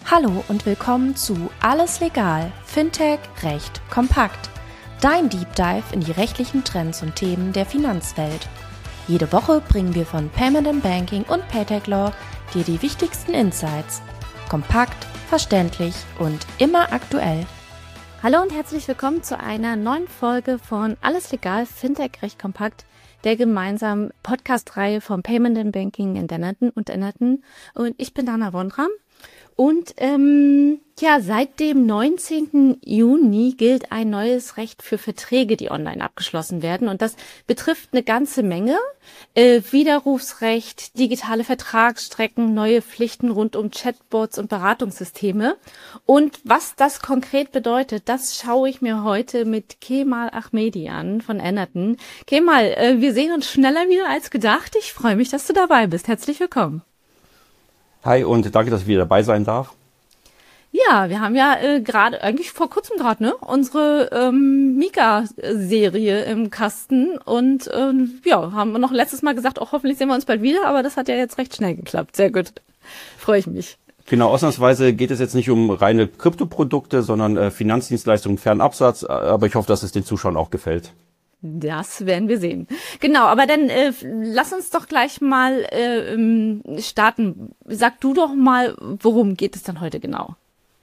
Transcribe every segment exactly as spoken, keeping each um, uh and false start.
Hallo und willkommen zu Alles Legal, Fintech, Recht, Kompakt. Dein Deep Dive in die rechtlichen Trends und Themen der Finanzwelt. Jede Woche bringen wir von Payment and Banking und Paytech Law dir die wichtigsten Insights. Kompakt, verständlich und immer aktuell. Hallo und herzlich willkommen zu einer neuen Folge von Alles Legal, Fintech, Recht, Kompakt, der gemeinsamen Podcast-Reihe von Payment and Banking in Dennerton und Dennerton. Und ich bin Dana Wondram. Und ähm, ja, seit dem neunzehnten Juni gilt ein neues Recht für Verträge, die online abgeschlossen werden. Und das betrifft eine ganze Menge. Äh, Widerrufsrecht, digitale Vertragsstrecken, neue Pflichten rund um Chatbots und Beratungssysteme. Und was das konkret bedeutet, das schaue ich mir heute mit Kemal Ahmedi an von Dennerton. Kemal, äh, wir sehen uns schneller wieder als gedacht. Ich freue mich, dass du dabei bist. Herzlich willkommen. Hi und danke, dass ich wieder dabei sein darf. Ja, wir haben ja äh, gerade, eigentlich vor kurzem gerade, ne, unsere ähm, Mika-Serie im Kasten und ähm, ja, haben wir noch letztes Mal gesagt, auch hoffentlich sehen wir uns bald wieder, aber das hat ja jetzt recht schnell geklappt. Sehr gut, freue ich mich. Genau, ausnahmsweise geht es jetzt nicht um reine Kryptoprodukte, sondern äh, Finanzdienstleistungen, Fernabsatz, aber ich hoffe, dass es den Zuschauern auch gefällt. Das werden wir sehen. Genau, aber dann äh, lass uns doch gleich mal äh, starten. Sag du doch mal, worum geht es dann heute genau?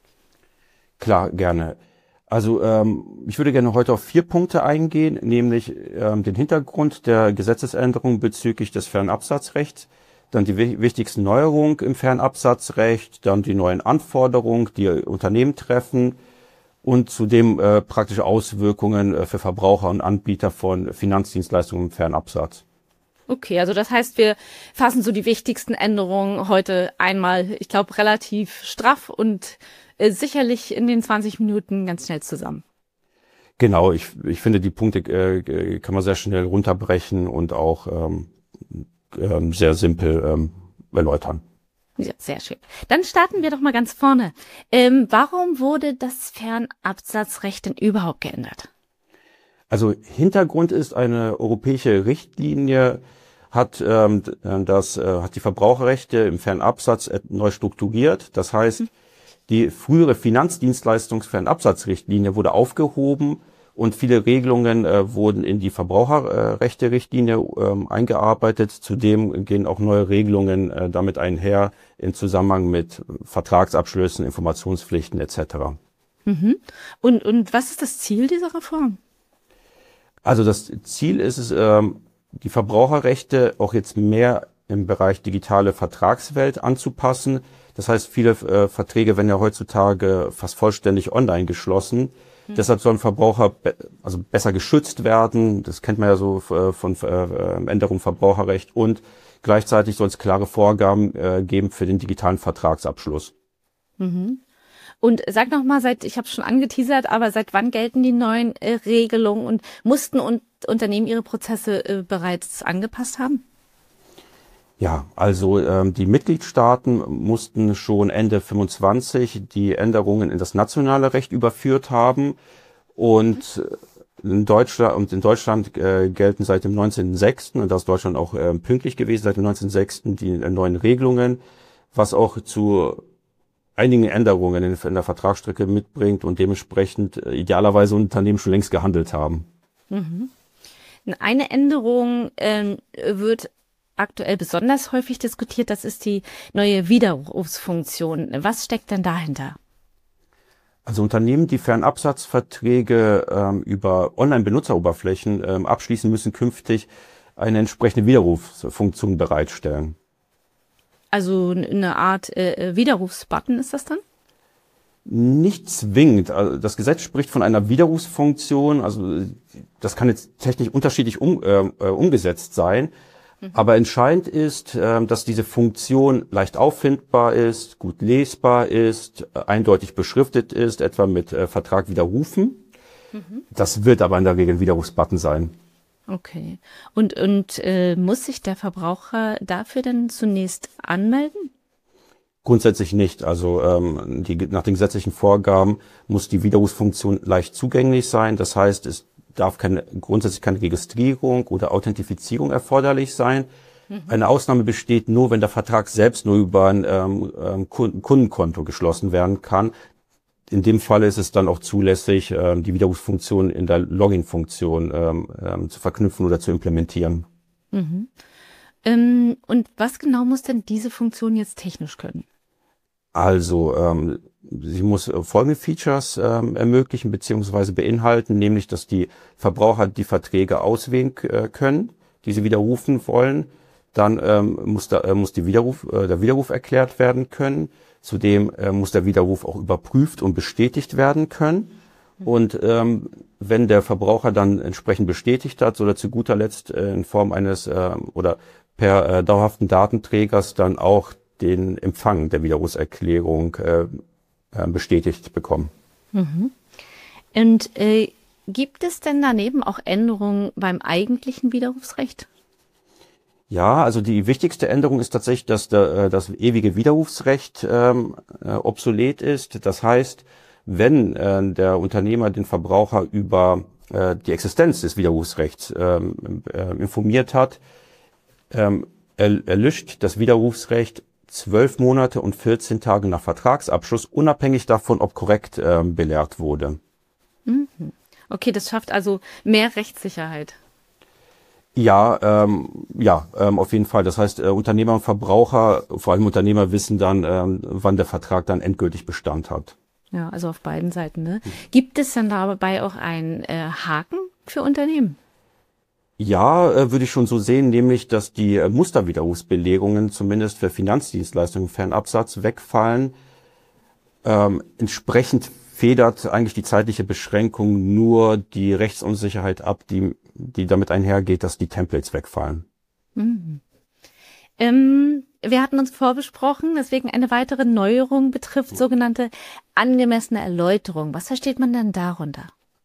Klar, gerne. Also ähm, ich würde gerne heute auf vier Punkte eingehen, nämlich ähm, den Hintergrund der Gesetzesänderung bezüglich des Fernabsatzrechts, dann die w- wichtigsten Neuerungen im Fernabsatzrecht, dann die neuen Anforderungen, die Unternehmen treffen, und zudem äh, praktische Auswirkungen äh, für Verbraucher und Anbieter von Finanzdienstleistungen im Fernabsatz. Okay, also das heißt, wir fassen so die wichtigsten Änderungen heute einmal, ich glaube, relativ straff und äh, sicherlich in den zwanzig Minuten ganz schnell zusammen. Genau, ich, ich finde, die Punkte äh, kann man sehr schnell runterbrechen und auch ähm, äh, sehr simpel ähm, erläutern. Ja, sehr schön. Dann starten wir doch mal ganz vorne. Ähm, warum wurde das Fernabsatzrecht denn überhaupt geändert? Also Hintergrund ist, eine europäische Richtlinie hat ähm, das äh, hat die Verbraucherrechte im Fernabsatz neu strukturiert. Das heißt, die frühere Finanzdienstleistungs-Fernabsatzrichtlinie wurde aufgehoben und viele Regelungen äh, wurden in die Verbraucherrechte-Richtlinie äh, eingearbeitet. Zudem gehen auch neue Regelungen äh, damit einher im Zusammenhang mit Vertragsabschlüssen, Informationspflichten et cetera. Mhm. Und, und was ist das Ziel dieser Reform? Also das Ziel ist es, ähm, die Verbraucherrechte auch jetzt mehr im Bereich digitale Vertragswelt anzupassen. Das heißt, viele äh, Verträge werden ja heutzutage fast vollständig online geschlossen. Mhm. Deshalb sollen Verbraucher be- also besser geschützt werden. Das kennt man ja so äh, von äh, Änderung im Verbraucherrecht. Und gleichzeitig soll es klare Vorgaben äh, geben für den digitalen Vertragsabschluss. Mhm. Und sag noch mal, seit ich habe schon angeteasert, aber seit wann gelten die neuen äh, Regelungen und mussten und Unternehmen ihre Prozesse äh, bereits angepasst haben? Ja, also ähm, die Mitgliedstaaten mussten schon Ende fünfundzwanzig die Änderungen in das nationale Recht überführt haben und in Deutschland und in Deutschland äh, gelten seit dem neunzehnten sechsten und da ist Deutschland auch äh, pünktlich gewesen seit dem neunzehnten sechsten die äh, neuen Regelungen, was auch zu einigen Änderungen in, in der Vertragsstrecke mitbringt und dementsprechend äh, idealerweise Unternehmen schon längst gehandelt haben. Mhm. Eine Änderung ähm, wird aktuell besonders häufig diskutiert, das ist die neue Widerrufsfunktion. Was steckt denn dahinter? Also Unternehmen, die Fernabsatzverträge ähm, über Online-Benutzeroberflächen ähm, abschließen, müssen künftig eine entsprechende Widerrufsfunktion bereitstellen. Also eine Art äh, Widerrufsbutton ist das dann? Nicht zwingend. Also das Gesetz spricht von einer Widerrufsfunktion. Also das kann jetzt technisch unterschiedlich um, äh, umgesetzt sein. Aber entscheidend ist, dass diese Funktion leicht auffindbar ist, gut lesbar ist, eindeutig beschriftet ist, etwa mit Vertrag widerrufen. Mhm. Das wird aber in der Regel ein Widerrufsbutton sein. Okay. Und, und äh, muss sich der Verbraucher dafür dann zunächst anmelden? Grundsätzlich nicht. Also ähm, die, nach den gesetzlichen Vorgaben muss die Widerrufsfunktion leicht zugänglich sein. Das heißt, es darf keine, grundsätzlich keine Registrierung oder Authentifizierung erforderlich sein. Mhm. Eine Ausnahme besteht nur, wenn der Vertrag selbst nur über ein ähm, Kundenkonto geschlossen werden kann. In dem Fall ist es dann auch zulässig, ähm, die Widerrufsfunktion in der Login-Funktion ähm, ähm, zu verknüpfen oder zu implementieren. Mhm. Ähm, und was genau muss denn diese Funktion jetzt technisch können? Also, ähm, sie muss folgende Features ähm, ermöglichen bzw. beinhalten, nämlich, dass die Verbraucher die Verträge auswählen äh, können, die sie widerrufen wollen. Dann ähm, muss, da, äh, muss die Widerruf, äh, der Widerruf erklärt werden können. Zudem äh, muss der Widerruf auch überprüft und bestätigt werden können. Und ähm, wenn der Verbraucher dann entsprechend bestätigt hat, oder zu guter Letzt äh, in Form eines äh, oder per äh, dauerhaften Datenträgers dann auch den Empfang der Widerrufserklärung äh, äh, bestätigt bekommen. Mhm. Und äh, gibt es denn daneben auch Änderungen beim eigentlichen Widerrufsrecht? Ja, also die wichtigste Änderung ist tatsächlich, dass der, das ewige Widerrufsrecht ähm, äh, obsolet ist. Das heißt, wenn äh, der Unternehmer den Verbraucher über äh, die Existenz des Widerrufsrechts ähm, äh, informiert hat, ähm, er, erlischt das Widerrufsrecht zwölf Monate und vierzehn Tage nach Vertragsabschluss, unabhängig davon, ob korrekt äh, belehrt wurde. Mhm. Okay, das schafft also mehr Rechtssicherheit. Ja, ähm, ja, ähm, auf jeden Fall. Das heißt, äh, Unternehmer und Verbraucher, vor allem Unternehmer, wissen dann, ähm, wann der Vertrag dann endgültig Bestand hat. Ja, also auf beiden Seiten, ne? Mhm. Gibt es denn dabei auch einen äh, Haken für Unternehmen? Ja, äh, würde ich schon so sehen, nämlich, dass die äh, Musterwiderrufsbelegungen zumindest für Finanzdienstleistungen Fernabsatz wegfallen. Ähm, entsprechend federt eigentlich die zeitliche Beschränkung nur die Rechtsunsicherheit ab, die, die damit einhergeht, dass die Templates wegfallen. Mhm. Ähm, wir hatten uns vorbesprochen, deswegen eine weitere Neuerung betrifft sogenannte angemessene Erläuterung. Was versteht man denn darunter?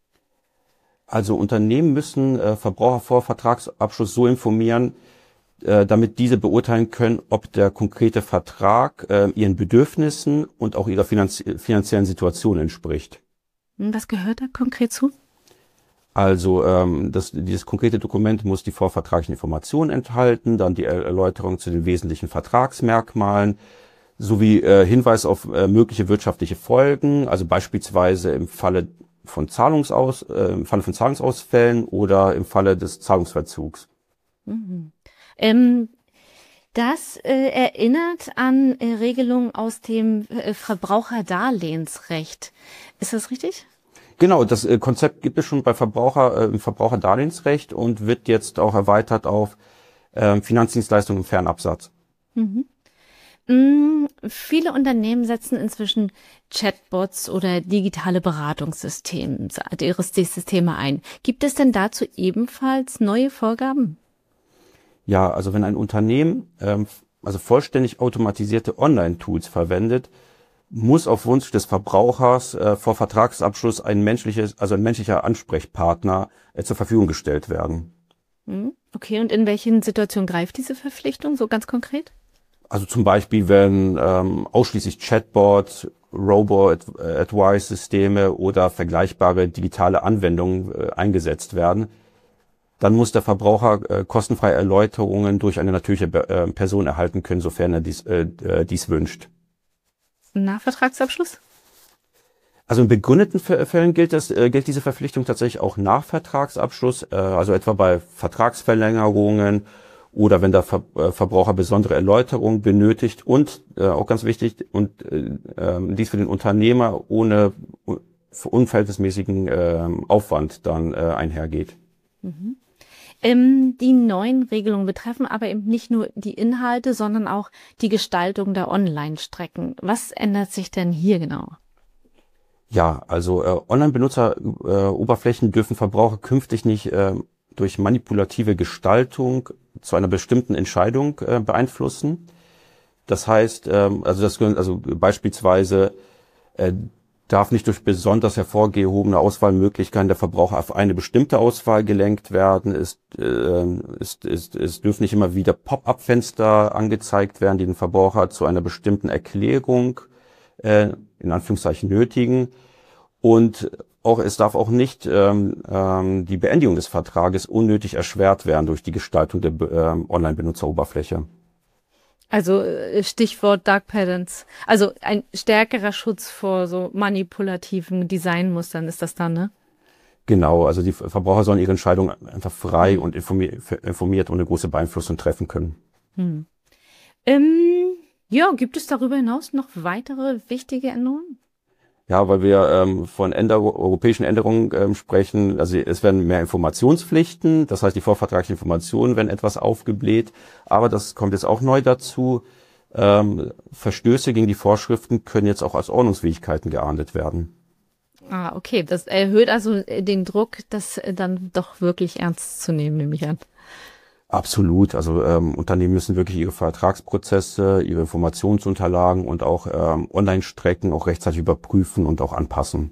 Also Unternehmen müssen äh, Verbraucher vor Vertragsabschluss so informieren, äh, damit diese beurteilen können, ob der konkrete Vertrag äh, ihren Bedürfnissen und auch ihrer finanzie- finanziellen Situation entspricht. Was gehört da konkret zu? Also ähm, das, dieses konkrete Dokument muss die vorvertraglichen Informationen enthalten, dann die Erläuterung zu den wesentlichen Vertragsmerkmalen, sowie äh, Hinweis auf äh, mögliche wirtschaftliche Folgen, also beispielsweise im Falle von Zahlungsaus, äh, im Falle von Zahlungsausfällen oder im Falle des Zahlungsverzugs. Mhm. Ähm, das äh, erinnert an äh, Regelungen aus dem äh, Verbraucherdarlehensrecht. Ist das richtig? Genau, das äh, Konzept gibt es schon bei Verbraucher, äh, im Verbraucherdarlehensrecht und wird jetzt auch erweitert auf äh, Finanzdienstleistungen im Fernabsatz. Mhm. Mm, viele Unternehmen setzen inzwischen Chatbots oder digitale Beratungssysteme, ihre Systeme ein. Gibt es denn dazu ebenfalls neue Vorgaben? Ja, also wenn ein Unternehmen ähm, also vollständig automatisierte Online-Tools verwendet, muss auf Wunsch des Verbrauchers äh, vor Vertragsabschluss ein menschliches, also ein menschlicher Ansprechpartner äh, zur Verfügung gestellt werden. Okay, und in welchen Situationen greift diese Verpflichtung so ganz konkret? Also zum Beispiel, wenn ähm, ausschließlich Chatbots, Robo-Advice-Systeme oder vergleichbare digitale Anwendungen äh, eingesetzt werden, dann muss der Verbraucher äh, kostenfreie Erläuterungen durch eine natürliche äh, Person erhalten können, sofern er dies, äh, dies wünscht. Nach Vertragsabschluss? Also in begründeten Fällen gilt, das, äh, gilt diese Verpflichtung tatsächlich auch nach Vertragsabschluss, äh, also etwa bei Vertragsverlängerungen oder wenn der Ver äh, Verbraucher besondere Erläuterungen benötigt und, äh, auch ganz wichtig, und äh, äh, dies für den Unternehmer ohne unverhältnismäßigen äh, Aufwand dann äh, einhergeht. Mhm. Ähm, die neuen Regelungen betreffen aber eben nicht nur die Inhalte, sondern auch die Gestaltung der Online-Strecken. Was ändert sich denn hier genau? Ja, also äh, Online-Benutzer-Oberflächen äh, dürfen Verbraucher künftig nicht äh, durch manipulative Gestaltung zu einer bestimmten Entscheidung äh, beeinflussen. Das heißt, ähm, also das also beispielsweise äh, darf nicht durch besonders hervorgehobene Auswahlmöglichkeiten der Verbraucher auf eine bestimmte Auswahl gelenkt werden. Es, äh, es, es, es dürfen nicht immer wieder Pop-up-Fenster angezeigt werden, die den Verbraucher zu einer bestimmten Erklärung äh, in Anführungszeichen nötigen. Und auch, es darf auch nicht ähm, ähm, die Beendigung des Vertrages unnötig erschwert werden durch die Gestaltung der ähm, Online-Benutzeroberfläche. Also Stichwort Dark Patterns. Also ein stärkerer Schutz vor so manipulativen Designmustern ist das dann, ne? Genau, also die Verbraucher sollen ihre Entscheidung einfach frei und informiert ohne große Beeinflussung treffen können. Hm. Ähm, ja, gibt es darüber hinaus noch weitere wichtige Änderungen? Ja, weil wir ähm, von Änder- europäischen Änderungen ähm, sprechen. Also es werden mehr Informationspflichten, das heißt die vorvertraglichen Informationen werden etwas aufgebläht. Aber das kommt jetzt auch neu dazu. Ähm, Verstöße gegen die Vorschriften können jetzt auch als Ordnungswidrigkeiten geahndet werden. Ah, okay. Das erhöht also den Druck, das dann doch wirklich ernst zu nehmen, nehme ich an. Absolut. Also ähm, Unternehmen müssen wirklich ihre Vertragsprozesse, ihre Informationsunterlagen und auch ähm, Online-Strecken auch rechtzeitig überprüfen und auch anpassen.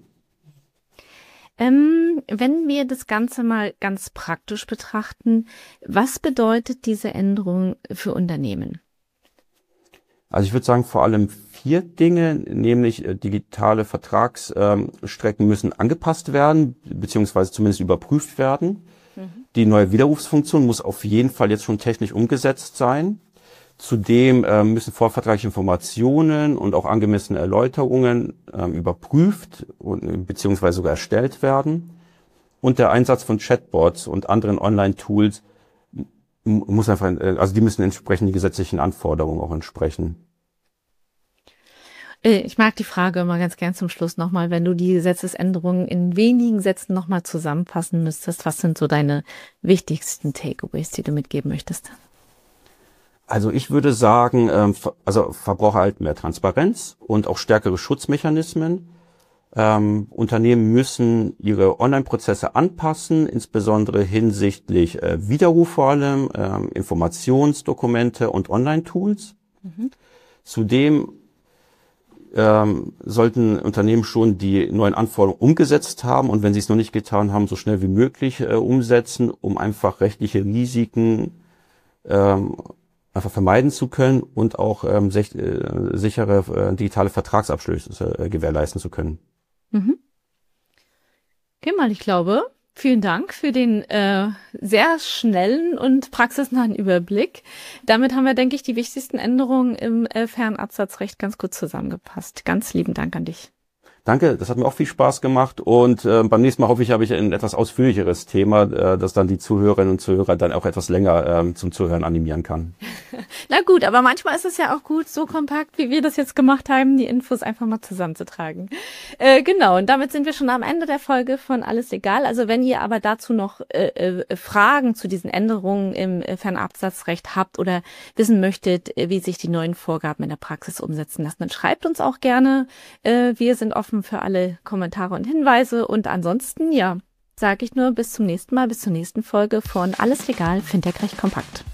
Ähm, wenn wir das Ganze mal ganz praktisch betrachten, was bedeutet diese Änderung für Unternehmen? Also ich würde sagen, vor allem vier Dinge, nämlich äh, digitale Vertragsstrecken ähm, müssen angepasst werden, beziehungsweise zumindest überprüft werden. Mhm. Die neue Widerrufsfunktion muss auf jeden Fall jetzt schon technisch umgesetzt sein. Zudem äh, müssen vorvertragliche Informationen und auch angemessene Erläuterungen äh, überprüft und beziehungsweise sogar erstellt werden. Und der Einsatz von Chatbots und anderen Online-Tools muss einfach, also die müssen entsprechend die gesetzlichen Anforderungen auch entsprechen. Ich mag die Frage immer ganz gern zum Schluss nochmal, wenn du die Gesetzesänderungen in wenigen Sätzen nochmal zusammenfassen müsstest. Was sind so deine wichtigsten Takeaways, die du mitgeben möchtest? Also ich würde sagen, also Verbraucher erhalten mehr Transparenz und auch stärkere Schutzmechanismen. Ähm, Unternehmen müssen ihre Online-Prozesse anpassen, insbesondere hinsichtlich äh, Widerruf vor allem, ähm, Informationsdokumente und Online-Tools. Mhm. Zudem ähm, sollten Unternehmen schon die neuen Anforderungen umgesetzt haben und wenn sie es noch nicht getan haben, so schnell wie möglich äh, umsetzen, um einfach rechtliche Risiken ähm, einfach vermeiden zu können und auch ähm, sech- äh, sichere äh, digitale Vertragsabschlüsse äh, gewährleisten zu können. Mhm. Okay, mal, ich glaube, vielen Dank für den äh, sehr schnellen und praxisnahen Überblick. Damit haben wir, denke ich, die wichtigsten Änderungen im äh, Fernabsatzrecht ganz gut zusammengepasst. Ganz lieben Dank an dich. Danke, das hat mir auch viel Spaß gemacht und äh, beim nächsten Mal hoffe ich, habe ich ein etwas ausführlicheres Thema, äh, das dann die Zuhörerinnen und Zuhörer dann auch etwas länger ähm, zum Zuhören animieren kann. Na gut, aber manchmal ist es ja auch gut, so kompakt, wie wir das jetzt gemacht haben, die Infos einfach mal zusammenzutragen. Äh, genau, und damit sind wir schon am Ende der Folge von Alles Legal. Also wenn ihr aber dazu noch äh, äh, Fragen zu diesen Änderungen im äh, Fernabsatzrecht habt oder wissen möchtet, äh, wie sich die neuen Vorgaben in der Praxis umsetzen lassen, dann schreibt uns auch gerne. Äh, wir sind offen für alle Kommentare und Hinweise und ansonsten, ja, sage ich nur bis zum nächsten Mal, bis zur nächsten Folge von Alles Legal, Fintech Recht Kompakt.